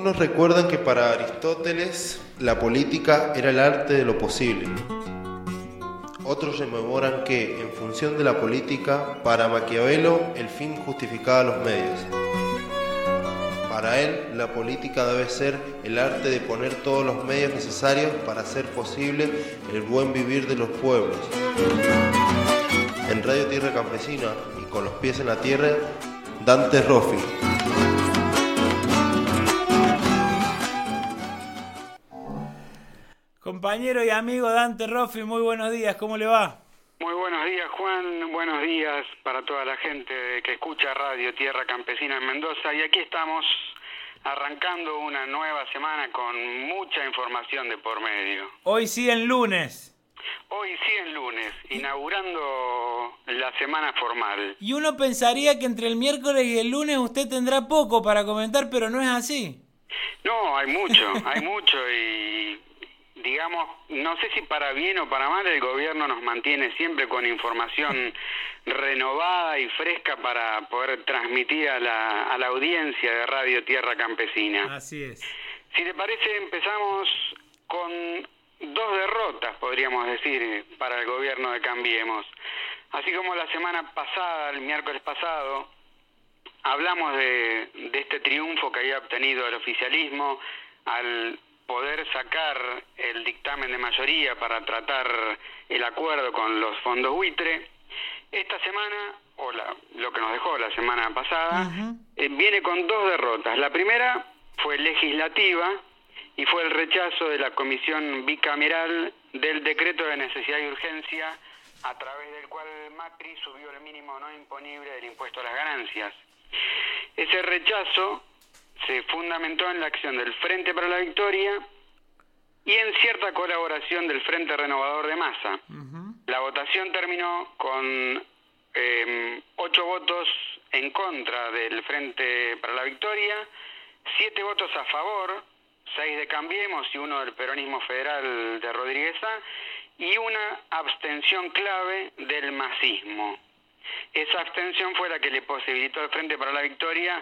Unos recuerdan que para Aristóteles la política era el arte de lo posible. Otros rememoran que, en función de la política, para Maquiavelo el fin justificaba los medios. Para él, la política debe ser el arte de poner todos los medios necesarios para hacer posible el buen vivir de los pueblos. En Radio Tierra Campesina y con los pies en la tierra, Dante Roffi. Compañero y amigo Dante Roffi, muy buenos días, ¿cómo le va? Muy buenos días, Juan, buenos días para toda la gente que escucha Radio Tierra Campesina en Mendoza, y aquí estamos arrancando una nueva semana con mucha información de por medio. Hoy sí en lunes. Hoy sí en lunes, inaugurando la semana formal. Y uno pensaría que entre el miércoles y el lunes usted tendrá poco para comentar, pero no es así. No, hay mucho y digamos, no sé si para bien o para mal, el gobierno nos mantiene siempre con información renovada y fresca para poder transmitir a la audiencia de Radio Tierra Campesina. Así es. Si te parece, empezamos con dos derrotas, podríamos decir, para el gobierno de Cambiemos. Así como la semana pasada, el miércoles pasado, hablamos de este triunfo que había obtenido el oficialismo al poder sacar el dictamen de mayoría para tratar el acuerdo con los fondos buitre. Esta semana, lo que nos dejó la semana pasada, viene con dos derrotas. La primera fue legislativa y fue el rechazo de la comisión bicameral del decreto de necesidad y urgencia, a través del cual Macri subió el mínimo no imponible del impuesto a las ganancias. Ese rechazo se fundamentó en la acción del Frente para la Victoria y en cierta colaboración del Frente Renovador de Massa. La votación terminó con 8 votos en contra del Frente para la Victoria, 7 votos a favor, 6 de Cambiemos y 1 del Peronismo Federal de Rodríguez A, y una abstención clave del masismo. Esa abstención fue la que le posibilitó al Frente para la Victoria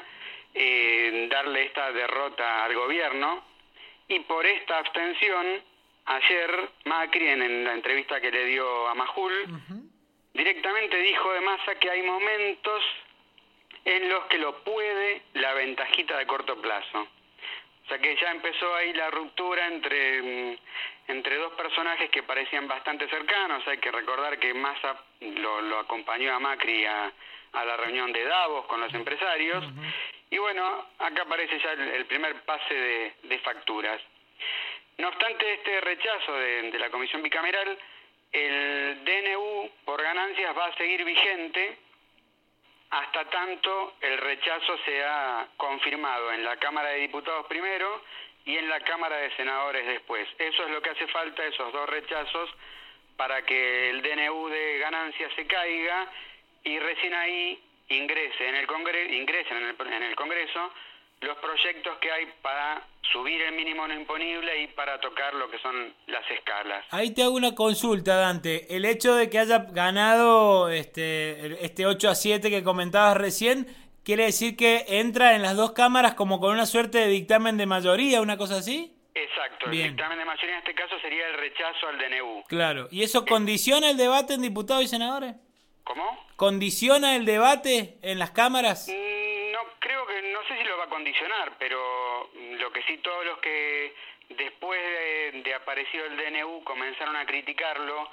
darle esta derrota al gobierno, y por esta abstención, ayer Macri, en la entrevista que le dio a Majul, directamente dijo de Massa que hay momentos en los que lo puede la ventajita de corto plazo. O sea que ya empezó ahí la ruptura entre dos personajes que parecían bastante cercanos. Hay que recordar que Massa lo acompañó a Macri a la reunión de Davos con los empresarios. Y bueno, acá aparece ya el primer pase de facturas. No obstante este rechazo de la comisión bicameral, el DNU por ganancias va a seguir vigente hasta tanto el rechazo sea confirmado en la Cámara de Diputados primero y en la Cámara de Senadores después. Eso es lo que hace falta, esos dos rechazos, para que el DNU de ganancias se caiga y recién ahí ingresen en el Congreso los proyectos que hay para subir el mínimo no imponible y para tocar lo que son las escalas. Ahí te hago una consulta, Dante. El hecho de que haya ganado este 8-7 que comentabas recién, ¿quiere decir que entra en las dos cámaras como con una suerte de dictamen de mayoría, una cosa así? Exacto. Bien. El dictamen de mayoría en este caso sería el rechazo al DNU. Claro. ¿Y eso condiciona el debate en diputados y senadores? ¿Cómo? ¿Condiciona el debate en las cámaras? No sé si lo va a condicionar, pero lo que sí, todos los que después de aparecido el DNU comenzaron a criticarlo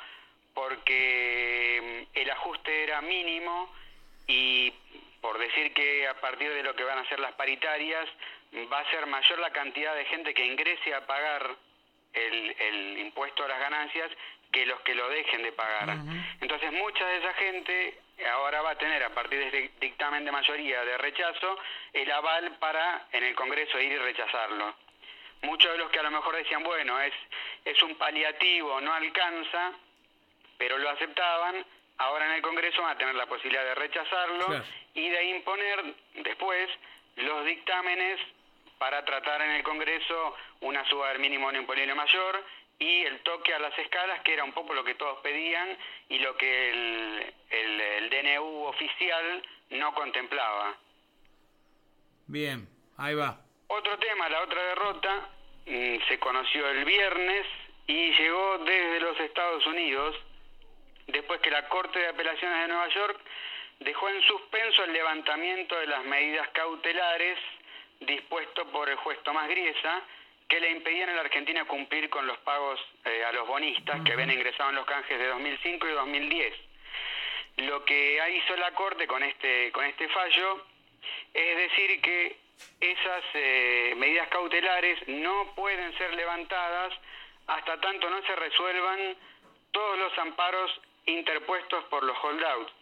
porque el ajuste era mínimo, y por decir que a partir de lo que van a ser las paritarias va a ser mayor la cantidad de gente que ingrese a pagar el impuesto a las ganancias que los que lo dejen de pagar. Entonces mucha de esa gente ahora va a tener, a partir de este dictamen de mayoría de rechazo, el aval para en el Congreso ir y rechazarlo. Muchos de los que a lo mejor decían, bueno, es un paliativo, no alcanza, pero lo aceptaban, ahora en el Congreso van a tener la posibilidad de rechazarlo, claro, y de imponer después los dictámenes para tratar en el Congreso una suba del mínimo no imponible mayor y el toque a las escalas, que era un poco lo que todos pedían y lo que el DNU oficial no contemplaba. Bien, ahí va. Otro tema, la otra derrota, se conoció el viernes y llegó desde los Estados Unidos, después que la Corte de Apelaciones de Nueva York dejó en suspenso el levantamiento de las medidas cautelares dispuesto por el juez Tomás Griesa, que le impedían a la Argentina cumplir con los pagos a los bonistas que habían ingresado en los canjes de 2005 y 2010. Lo que hizo la Corte con este fallo es decir que esas medidas cautelares no pueden ser levantadas hasta tanto no se resuelvan todos los amparos interpuestos por los holdouts.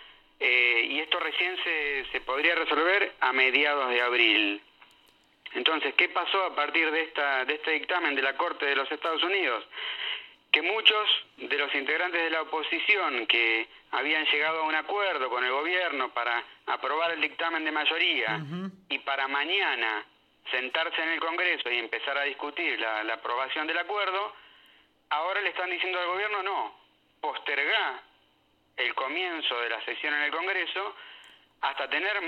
Y esto recién se podría resolver a mediados de abril. Entonces, ¿qué pasó a partir de este dictamen de la Corte de los Estados Unidos? Que muchos de los integrantes de la oposición que habían llegado a un acuerdo con el gobierno para aprobar el dictamen de mayoría y para mañana sentarse en el Congreso y empezar a discutir la aprobación del acuerdo, ahora le están diciendo al gobierno no, postergá el comienzo de la sesión en el Congreso hasta tener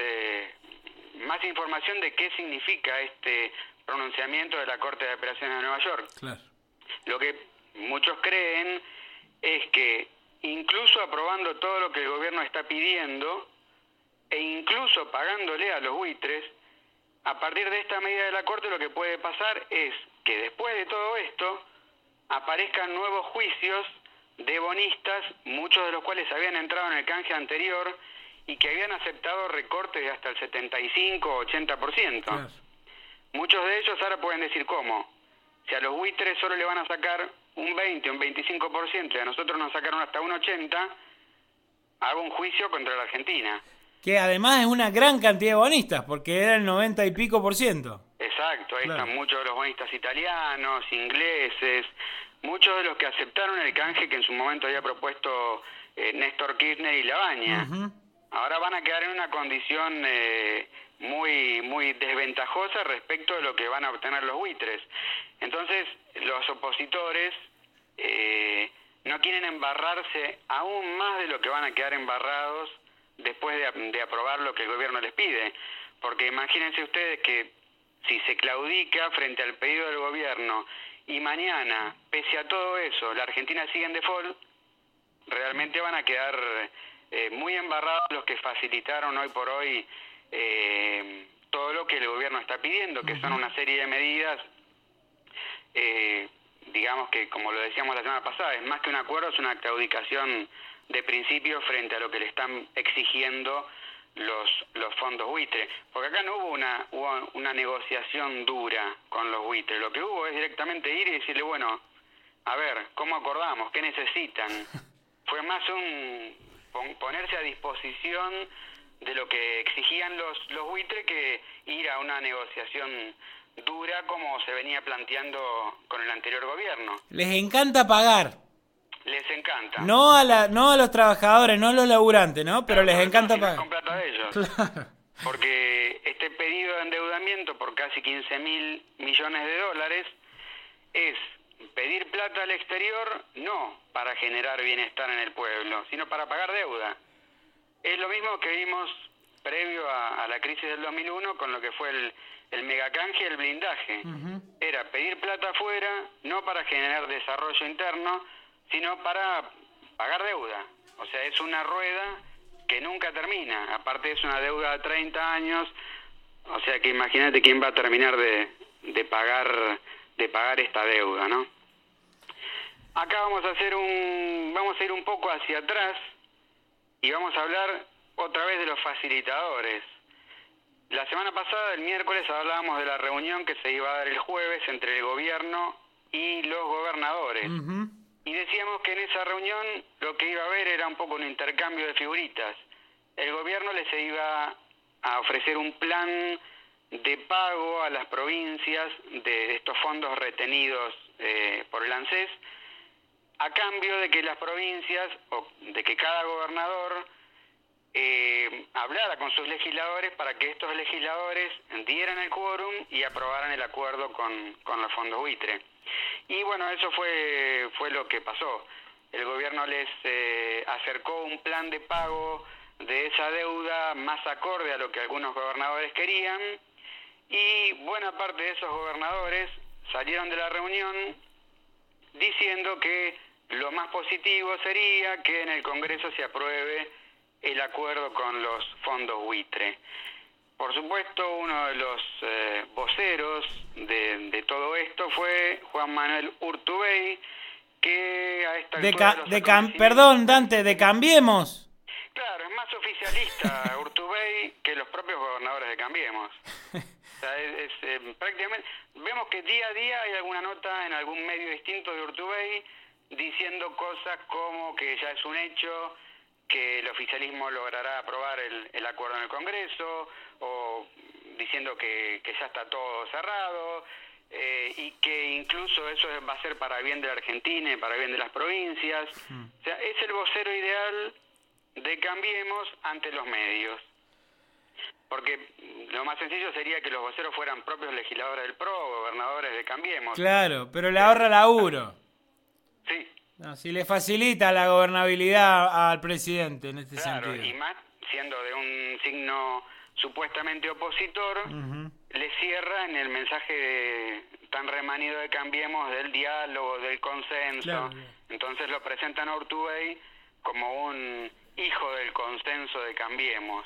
más información de qué significa este pronunciamiento de la Corte de Apelaciones de Nueva York. Claro. Lo que muchos creen es que incluso aprobando todo lo que el gobierno está pidiendo e incluso pagándole a los buitres, a partir de esta medida de la Corte lo que puede pasar es que después de todo esto aparezcan nuevos juicios de bonistas, muchos de los cuales habían entrado en el canje anterior y que habían aceptado recortes de hasta el 75 o 80%. Claro. Muchos de ellos ahora pueden decir cómo. Si a los buitres solo le van a sacar un 20, un 25% y a nosotros nos sacaron hasta un 80%, hago un juicio contra la Argentina. Que además es una gran cantidad de bonistas, porque era el 90 y pico %. Exacto, ahí Claro. están muchos de los bonistas italianos, ingleses, muchos de los que aceptaron el canje que en su momento había propuesto Néstor Kirchner y Labaña. Ahora van a quedar en una condición muy desventajosa respecto de lo que van a obtener los buitres. Entonces, los opositores no quieren embarrarse aún más de lo que van a quedar embarrados después de aprobar lo que el gobierno les pide. Porque imagínense ustedes que si se claudica frente al pedido del gobierno y mañana, pese a todo eso, la Argentina sigue en default, realmente van a quedar muy embarrados los que facilitaron hoy por hoy todo lo que el gobierno está pidiendo, que son una serie de medidas, digamos que, como lo decíamos la semana pasada, es más que un acuerdo, es una claudicación de principios frente a lo que le están exigiendo los fondos buitre. Porque acá no hubo una negociación dura con los buitres, lo que hubo es directamente ir y decirle, bueno, a ver, ¿cómo acordamos? ¿Qué necesitan? Fue más ponerse a disposición de lo que exigían los buitres que ir a una negociación dura como se venía planteando con el anterior gobierno. Les encanta pagar. Les encanta. No a los trabajadores, no a los laburantes, ¿no? Pero les encanta pagar. Con plata de ellos. Claro. Porque este pedido de endeudamiento por casi 15.000 millones de dólares es pedir plata al exterior no para generar bienestar en el pueblo, sino para pagar deuda. Es lo mismo que vimos previo a la crisis del 2001 con lo que fue el megacanje y el blindaje. Era pedir plata afuera, no para generar desarrollo interno, sino para pagar deuda. O sea, es una rueda que nunca termina. Aparte es una deuda de 30 años, o sea que imagínate quién va a terminar de pagar esta deuda, ¿no? Acá vamos a ir un poco hacia atrás y vamos a hablar otra vez de los facilitadores. La semana pasada, el miércoles, hablábamos de la reunión que se iba a dar el jueves entre el gobierno y los gobernadores. Y decíamos que en esa reunión lo que iba a haber era un poco un intercambio de figuritas. El gobierno les iba a ofrecer un plan de pago a las provincias de estos fondos retenidos por el ANSES, a cambio de que las provincias, o de que cada gobernador hablara con sus legisladores para que estos legisladores dieran el quórum y aprobaran el acuerdo con los fondos buitre. Y bueno, eso fue lo que pasó. El gobierno les acercó un plan de pago de esa deuda más acorde a lo que algunos gobernadores querían, y buena parte de esos gobernadores salieron de la reunión diciendo que lo más positivo sería que en el Congreso se apruebe el acuerdo con los fondos buitre. Por supuesto, uno de los voceros de todo esto fue Juan Manuel Urtubey, que a esta altura perdón, Dante, de Cambiemos. Claro, es más oficialista Urtubey que los propios gobernadores de Cambiemos. O sea, prácticamente vemos que día a día hay alguna nota en algún medio distinto de Urtubey diciendo cosas como que ya es un hecho, que el oficialismo logrará aprobar el acuerdo en el Congreso, o diciendo que ya está todo cerrado, y que incluso eso va a ser para el bien de la Argentina y para el bien de las provincias. O sea, es el vocero ideal de Cambiemos ante los medios. Porque lo más sencillo sería que los voceros fueran propios legisladores del PRO, gobernadores de Cambiemos. Claro, pero le ahorra laburo. Sí. No, si le facilita la gobernabilidad al presidente en este sentido. Y más siendo de un signo supuestamente opositor, le cierra en el mensaje tan remanido de Cambiemos del diálogo, del consenso. Claro. Entonces lo presentan a Urtubey como un hijo del consenso de Cambiemos.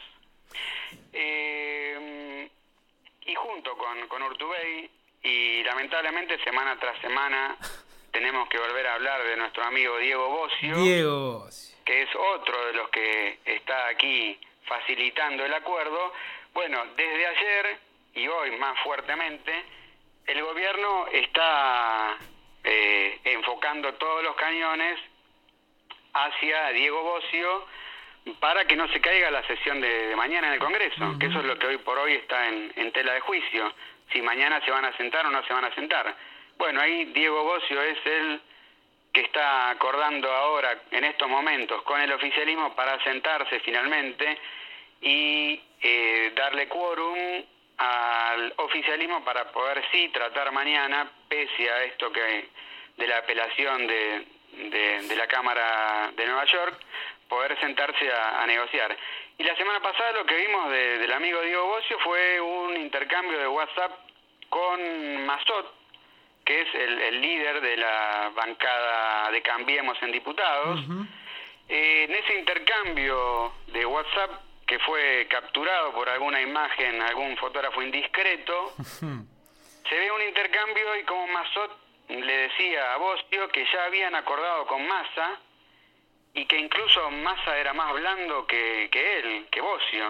Y junto con Urtubey, y lamentablemente semana tras semana tenemos que volver a hablar de nuestro amigo Diego Bossio, que es otro de los que está aquí facilitando el acuerdo. Bueno, desde ayer y hoy más fuertemente, el gobierno está enfocando todos los cañones hacia Diego Bossio para que no se caiga la sesión de mañana en el Congreso, que eso es lo que hoy por hoy está en tela de juicio, si mañana se van a sentar o no se van a sentar. Bueno, ahí Diego Bossio es el que está acordando ahora, en estos momentos, con el oficialismo para sentarse finalmente y darle quórum al oficialismo para poder sí tratar mañana, pese a esto que de la apelación de la Cámara de Nueva York, poder sentarse a negociar. Y la semana pasada lo que vimos del amigo Diego Bossio fue un intercambio de WhatsApp con Massot, que es el líder de la bancada de Cambiemos en diputados. En ese intercambio de WhatsApp, que fue capturado por alguna imagen, algún fotógrafo indiscreto, se ve un intercambio y como Massot le decía a Bossio que ya habían acordado con Massa y que incluso Massa era más blando que él, que Bossio.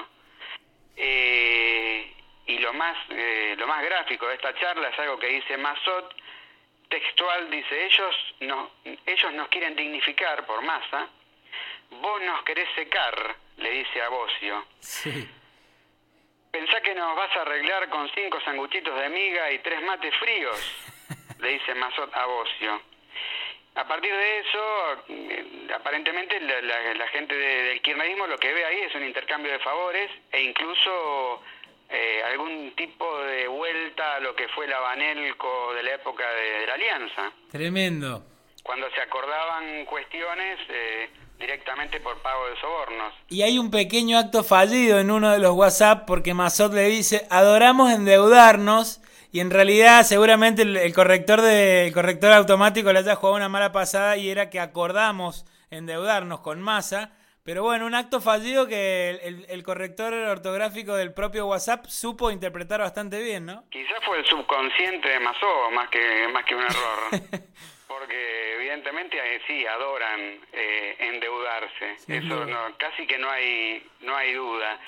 Y lo más gráfico de esta charla es algo que dice Massot, textual, dice: ellos nos quieren dignificar por Massa, vos nos querés secar, le dice a Bossio. Sí. Pensá que nos vas a arreglar con 5 sanguchitos de miga y 3 mates fríos, le dice Massot a Bossio. A partir de eso, aparentemente la gente del kirchnerismo lo que ve ahí es un intercambio de favores e incluso algún tipo de vuelta a lo que fue la Banelco de la época de la Alianza. Tremendo. Cuando se acordaban cuestiones directamente por pago de sobornos. Y hay un pequeño acto fallido en uno de los WhatsApp porque Massot le dice: adoramos endeudarnos. Y en realidad seguramente el corrector automático le haya jugado una mala pasada y era que acordamos endeudarnos con Massa. Pero bueno, un acto fallido que el corrector ortográfico del propio WhatsApp supo interpretar bastante bien, ¿no? Quizás fue el subconsciente de Massot más que un error. Porque evidentemente sí adoran endeudarse. Sin eso no, casi que no hay duda.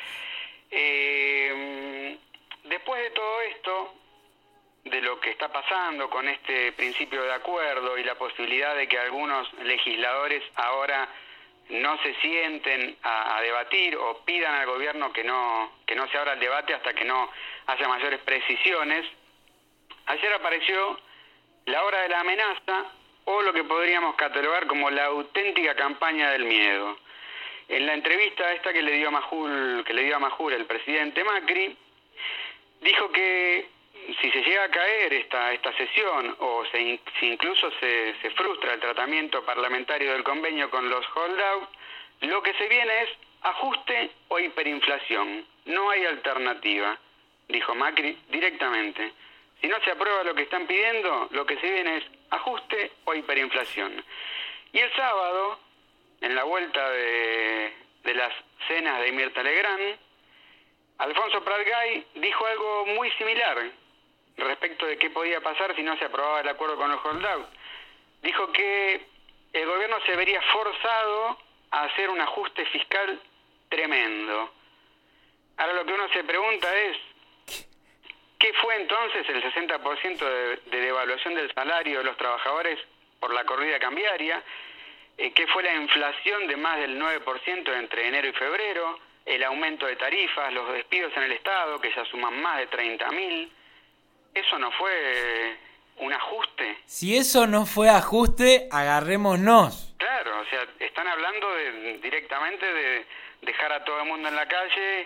Después de todo esto, de lo que está pasando con este principio de acuerdo y la posibilidad de que algunos legisladores ahora no se sienten a debatir o pidan al gobierno que no se abra el debate hasta que no haya mayores precisiones, ayer apareció la hora de la amenaza, o lo que podríamos catalogar como la auténtica campaña del miedo. En la entrevista esta que le dio a Majul el presidente Macri, dijo que si se llega a caer esta sesión o si incluso se frustra el tratamiento parlamentario del convenio con los holdouts, lo que se viene es ajuste o hiperinflación. No hay alternativa. dijo Macri directamente. Si no se aprueba lo que están pidiendo, lo que se viene es ajuste o hiperinflación. Y el sábado, en la vuelta de las cenas de Mirta Legrand, Alfonso Pratgay dijo algo muy similar respecto de qué podía pasar si no se aprobaba el acuerdo con los holdouts. Dijo que el gobierno se vería forzado a hacer un ajuste fiscal tremendo. Ahora lo que uno se pregunta es, ¿qué fue entonces el 60% de devaluación del salario de los trabajadores por la corrida cambiaria? ¿Qué fue la inflación de más del 9% entre enero y febrero? El aumento de tarifas, los despidos en el Estado, que ya suman más de 30.000. ¿Eso no fue un ajuste? Si eso no fue ajuste, agarrémonos. Claro, o sea, están hablando directamente de dejar a todo el mundo en la calle,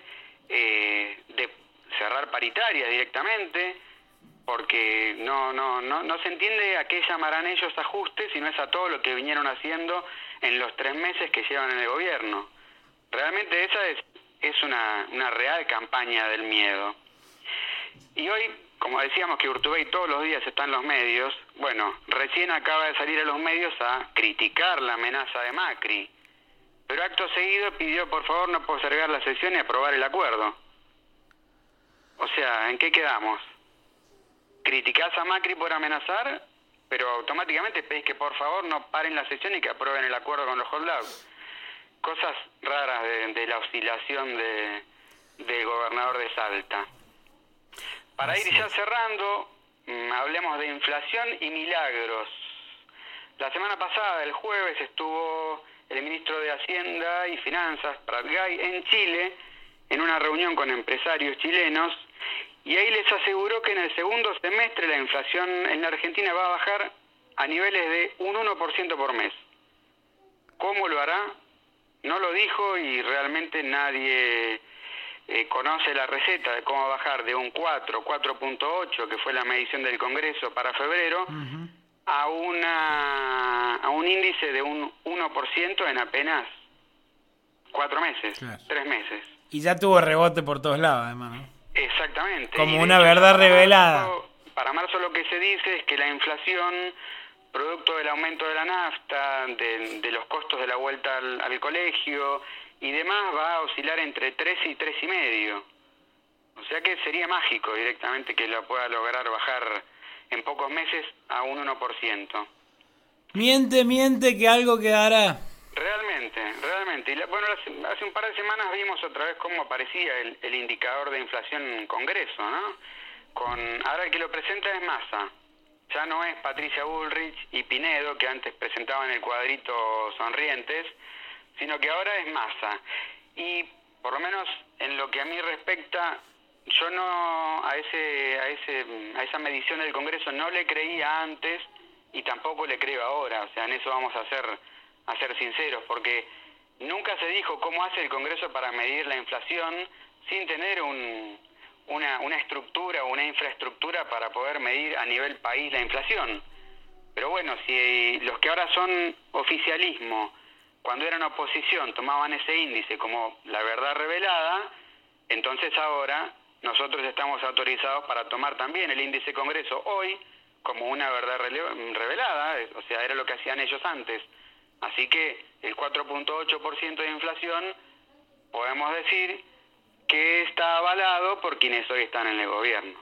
de cerrar paritarias directamente, porque no se entiende a qué llamarán ellos ajustes, si no es a todo lo que vinieron haciendo en los 3 meses que llevan en el gobierno. Realmente esa es una real campaña del miedo. Y hoy, como decíamos que Urtubey todos los días está en los medios, bueno, recién acaba de salir a los medios a criticar la amenaza de Macri, pero acto seguido pidió por favor no postergar la sesión y aprobar el acuerdo. O sea, ¿en qué quedamos? Criticás a Macri por amenazar, pero automáticamente pedís que por favor no paren la sesión y que aprueben el acuerdo con los holdouts. Cosas raras de la oscilación del gobernador de Salta. Para ir ya cerrando, hablemos de inflación y milagros. La semana pasada, el jueves, estuvo el ministro de Hacienda y Finanzas, Pratgay, en Chile, en una reunión con empresarios chilenos, y ahí les aseguró que en el segundo semestre la inflación en la Argentina va a bajar a niveles de un 1% por mes. ¿Cómo lo hará? No lo dijo y realmente nadie conoce la receta de cómo bajar de un 4.8, que fue la medición del Congreso para febrero, a un índice de un 1% en apenas 4 meses, claro. 3 meses. Y ya tuvo rebote por todos lados, además, ¿no? Exactamente. Como una verdad revelada. Para marzo lo que se dice es que la inflación, producto del aumento de la nafta, de los costos de la vuelta al colegio y demás, va a oscilar entre 3 y 3,5. O sea que sería mágico directamente que lo pueda lograr bajar en pocos meses a un 1%. Miente que algo quedará. Realmente. Y bueno, hace un par de semanas vimos otra vez cómo aparecía el indicador de inflación en Congreso, ¿no? Ahora el que lo presenta es Massa. Ya no es Patricia Bullrich y Pinedo, que antes presentaban el cuadrito sonrientes, sino que ahora es Massa. Y por lo menos en lo que a mí respecta, yo no a esa medición del Congreso no le creía antes y tampoco le creo ahora. O sea, en eso vamos a ser sinceros, porque nunca se dijo cómo hace el Congreso para medir la inflación sin tener una estructura o una infraestructura para poder medir a nivel país la inflación. Pero bueno, si los que ahora son oficialismo, cuando eran oposición, tomaban ese índice como la verdad revelada, entonces ahora nosotros estamos autorizados para tomar también el índice Congreso hoy como una verdad revelada, o sea, era lo que hacían ellos antes. Así que el 4.8% de inflación podemos decir que está avalado por quienes hoy están en el gobierno.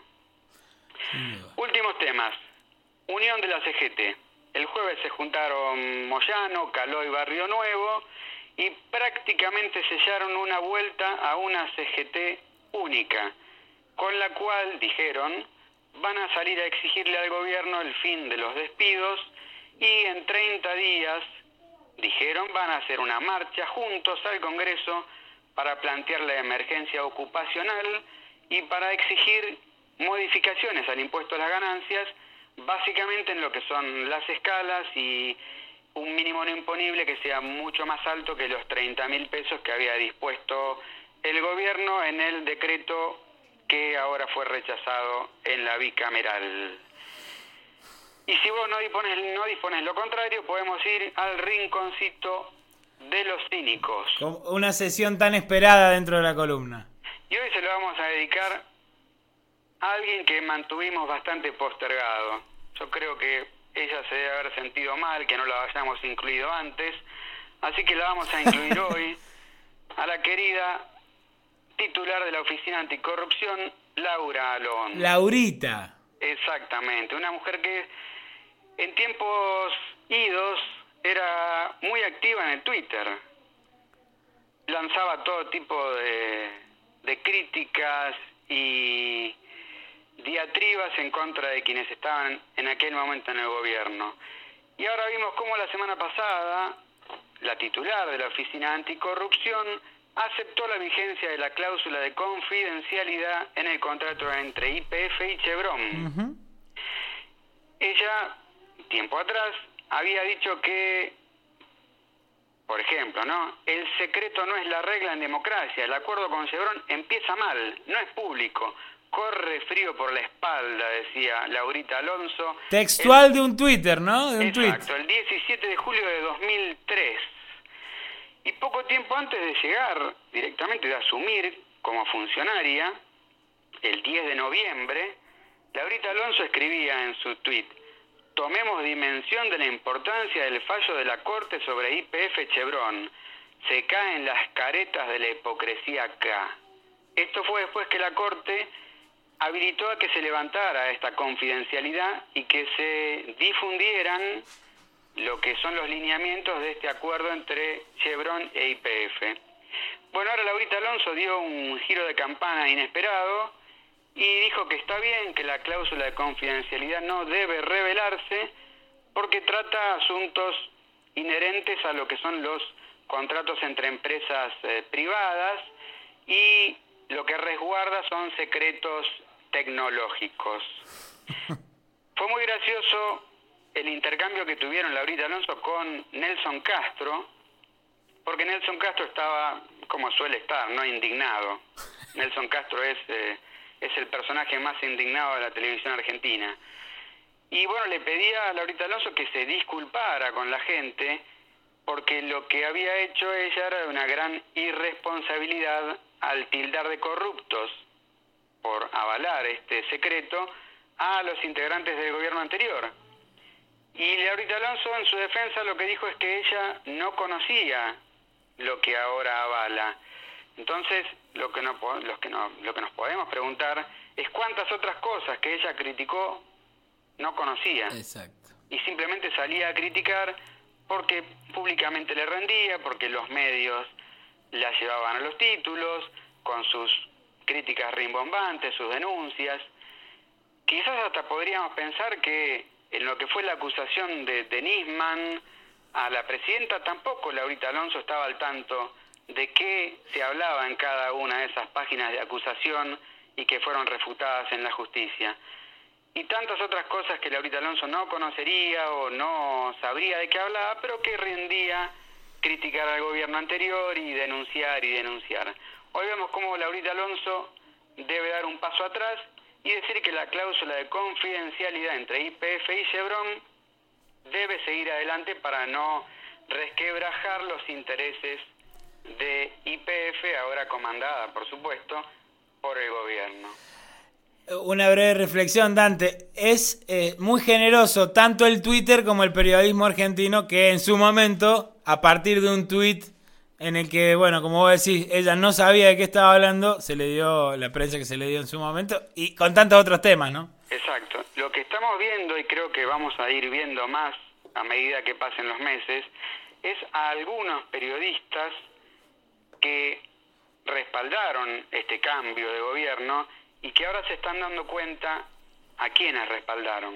Últimos temas. Unión de la CGT. El jueves se juntaron Moyano, Caló y Barrio Nuevo y prácticamente sellaron una vuelta a una CGT única, con la cual, dijeron, van a salir a exigirle al gobierno el fin de los despidos y en 30 días, dijeron, van a hacer una marcha juntos al Congreso para plantear la emergencia ocupacional y para exigir modificaciones al impuesto a las ganancias, básicamente en lo que son las escalas y un mínimo no imponible que sea mucho más alto que los 30.000 pesos que había dispuesto el gobierno en el decreto que ahora fue rechazado en la bicameral. Y si vos no dispones lo contrario, podemos ir al rinconcito de los cínicos. Una sesión tan esperada dentro de la columna. Y hoy se lo vamos a dedicar a alguien que mantuvimos bastante postergado. Yo creo que ella se debe haber sentido mal, que no la hayamos incluido antes, así que la vamos a incluir hoy, a la querida titular de la Oficina Anticorrupción, Laura Alonso. Laurita. Exactamente, una mujer que en tiempos idos era muy activa en el Twitter. Lanzaba todo tipo de críticas y diatribas en contra de quienes estaban en aquel momento en el gobierno. Y ahora vimos cómo la semana pasada la titular de la Oficina Anticorrupción aceptó la vigencia de la cláusula de confidencialidad en el contrato entre YPF y Chevron. Uh-huh. Ella, tiempo atrás, había dicho que, por ejemplo, ¿no? El secreto no es la regla en democracia. El acuerdo con Chevron empieza mal, no es público. Corre frío por la espalda, decía Laurita Alonso. Textual de un Twitter, ¿no? De un exacto, el 17 de julio de 2003. Y poco tiempo antes de llegar, directamente de asumir como funcionaria, el 10 de noviembre, Laurita Alonso escribía en su tuit: tomemos dimensión de la importancia del fallo de la Corte sobre YPF Chevron. Se caen las caretas de la hipocresía acá. Esto fue después que la Corte habilitó a que se levantara esta confidencialidad y que se difundieran lo que son los lineamientos de este acuerdo entre Chevron e YPF. Bueno, ahora Laurita Alonso dio un giro de campana inesperado y dijo que está bien, que la cláusula de confidencialidad no debe revelarse porque trata asuntos inherentes a lo que son los contratos entre empresas privadas y lo que resguarda son secretos tecnológicos. Fue muy gracioso el intercambio que tuvieron Laurita Alonso con Nelson Castro, porque Nelson Castro estaba, como suele estar, no indignado. Nelson Castro es el personaje más indignado de la televisión argentina. Y bueno, le pedía a Laurita Alonso que se disculpara con la gente, porque lo que había hecho ella era de una gran irresponsabilidad al tildar de corruptos por avalar este secreto a los integrantes del gobierno anterior. Y Laurita Alonso en su defensa lo que dijo es que ella no conocía lo que ahora avala. Entonces lo que nos podemos preguntar es cuántas otras cosas que ella criticó no conocía. Exacto. Y simplemente salía a criticar porque públicamente le rendía, porque los medios la llevaban a los títulos, con sus críticas rimbombantes, sus denuncias. Quizás hasta podríamos pensar que en lo que fue la acusación de Nisman a la presidenta, tampoco Laurita Alonso estaba al tanto de qué se hablaba en cada una de esas páginas de acusación y que fueron refutadas en la justicia. Y tantas otras cosas que Laurita Alonso no conocería o no sabría de qué hablaba, pero que rendía criticar al gobierno anterior y denunciar y denunciar. Hoy vemos cómo Laurita Alonso debe dar un paso atrás y decir que la cláusula de confidencialidad entre YPF y Chevron debe seguir adelante para no resquebrajar los intereses de YPF, ahora comandada, por supuesto, por el gobierno. Una breve reflexión, Dante. Es muy generoso tanto el Twitter como el periodismo argentino, que en su momento, a partir de un tuit en el que, bueno, como vos decís, ella no sabía de qué estaba hablando, se le dio la prensa que se le dio en su momento, y con tantos otros temas, ¿no? Exacto. Lo que estamos viendo, y creo que vamos a ir viendo más a medida que pasen los meses, es a algunos periodistas que respaldaron este cambio de gobierno y que ahora se están dando cuenta a quiénes respaldaron.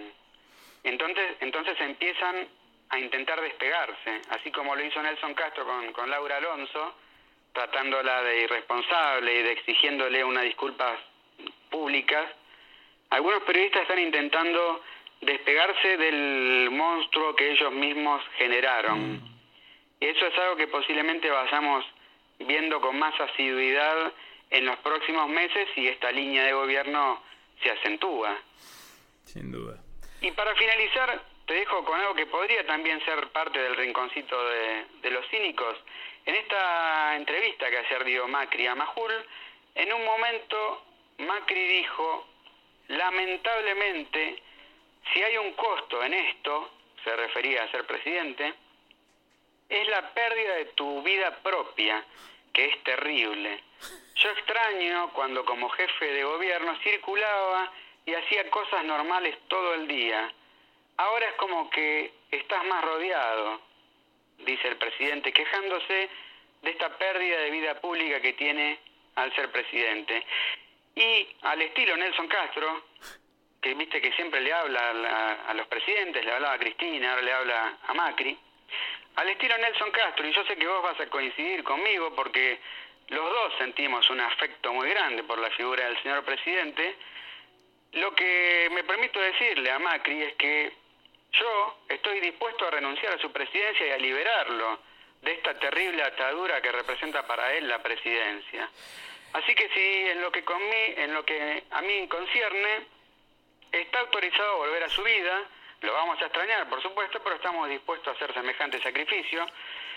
Entonces empiezan a intentar despegarse, así como lo hizo Nelson Castro con Laura Alonso, tratándola de irresponsable y de exigiéndole unas disculpas públicas. Algunos periodistas están intentando despegarse del monstruo que ellos mismos generaron. Eso es algo que posiblemente vayamos viendo con más asiduidad en los próximos meses y esta línea de gobierno se acentúa. Sin duda. Y para finalizar, te dejo con algo que podría también ser parte del rinconcito de los cínicos. En esta entrevista que ayer dio Macri a Majul, en un momento Macri dijo lamentablemente, si hay un costo en esto, se refería a ser presidente, es la pérdida de tu vida propia, que es terrible. Yo extraño cuando como jefe de gobierno circulaba y hacía cosas normales todo el día. Ahora es como que estás más rodeado, dice el presidente, quejándose de esta pérdida de vida pública que tiene al ser presidente. Y al estilo Nelson Castro, que viste que siempre le habla a los presidentes, le hablaba a Cristina, ahora le habla a Macri, al estilo Nelson Castro, y yo sé que vos vas a coincidir conmigo porque los dos sentimos un afecto muy grande por la figura del señor presidente, lo que me permito decirle a Macri es que yo estoy dispuesto a renunciar a su presidencia y a liberarlo de esta terrible atadura que representa para él la presidencia. Así que si en lo que a mí concierne, está autorizado a volver a su vida, lo vamos a extrañar, por supuesto, pero estamos dispuestos a hacer semejante sacrificio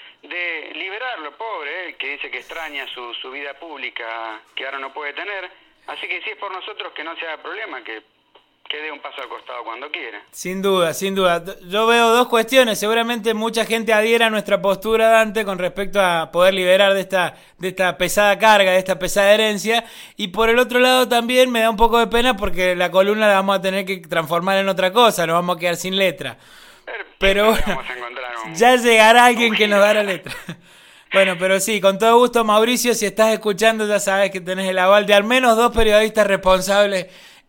de liberarlo, pobre, que dice que extraña su vida pública, que ahora no puede tener. Así que si es por nosotros, que no se haga problema, que dé un paso al costado cuando quiera. Sin duda, sin duda. Yo veo dos cuestiones. Seguramente mucha gente adhiera a nuestra postura, Dante, con respecto a poder liberar de esta pesada carga, de esta pesada herencia. Y por el otro lado también me da un poco de pena porque la columna la vamos a tener que transformar en otra cosa. Nos vamos a quedar sin letra. Pero bueno, ya llegará alguien que nos dará letra. Bueno, pero sí, con todo gusto, Mauricio, si estás escuchando ya sabes que tenés el aval de al menos 2 periodistas responsables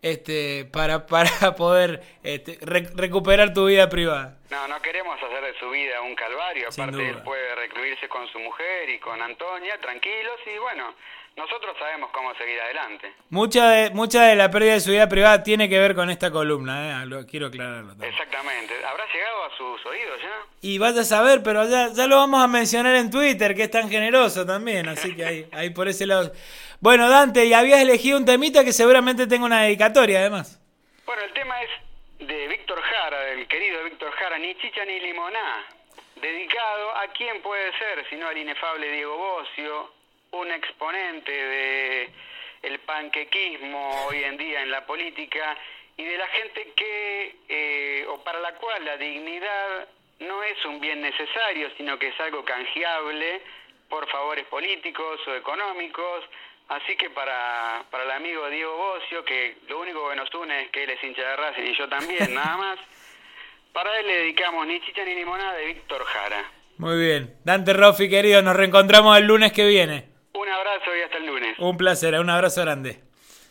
para poder recuperar tu vida privada. No queremos hacer de su vida un calvario. Sin aparte duda. Él puede recluirse con su mujer y con Antonia, tranquilos, y bueno, nosotros sabemos cómo seguir adelante. Mucha de la pérdida de su vida privada tiene que ver con esta columna, quiero aclararlo también. Exactamente. ¿Habrá llegado a sus oídos ya? Y vaya a saber, pero ya lo vamos a mencionar en Twitter, que es tan generoso también, así que ahí por ese lado. Bueno, Dante, y habías elegido un temita que seguramente tenga una dedicatoria, además. Bueno, el tema es de Víctor Jara, del querido Víctor Jara, Ni Chicha ni Limoná, dedicado a quién puede ser, sino al inefable Diego Bossio, un exponente de el panquequismo hoy en día en la política y de la gente que, o para la cual la dignidad no es un bien necesario, sino que es algo canjeable por favores políticos o económicos. Así que para el amigo Diego Bossio, que lo único que nos une es que él es hincha de Racing y yo también, nada más, para él le dedicamos Ni Chicha ni Limonada de Víctor Jara. Muy bien. Dante Roffi, querido, nos reencontramos el lunes que viene. Un abrazo y hasta el lunes. Un placer, un abrazo grande.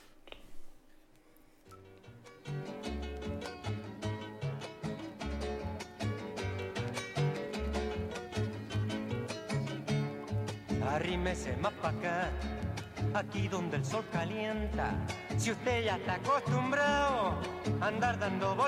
Arrímese más pa' acá, aquí donde el sol calienta. Si usted ya está acostumbrado a andar dando